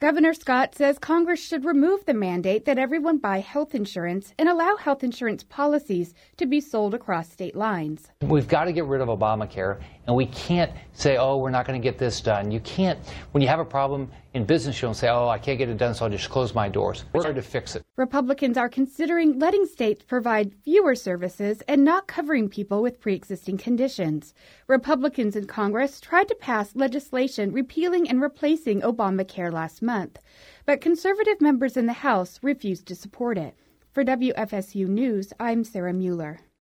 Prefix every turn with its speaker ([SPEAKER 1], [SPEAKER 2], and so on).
[SPEAKER 1] Governor Scott says Congress should remove the mandate that everyone buy health insurance and allow health insurance policies to be sold across state lines.
[SPEAKER 2] We've got to get rid of Obamacare, and we can't say, oh, we're not going to get this done. You can't, when you have a problem in business, you don't say, oh, I can't get it done, so I'll just close my doors. We're trying to fix it.
[SPEAKER 1] Republicans are considering letting states provide fewer services and not covering people with pre-existing conditions. Republicans in Congress tried to pass legislation repealing and replacing Obamacare last month, but conservative members in the House refused to support it. For WFSU News, I'm Sarah Mueller.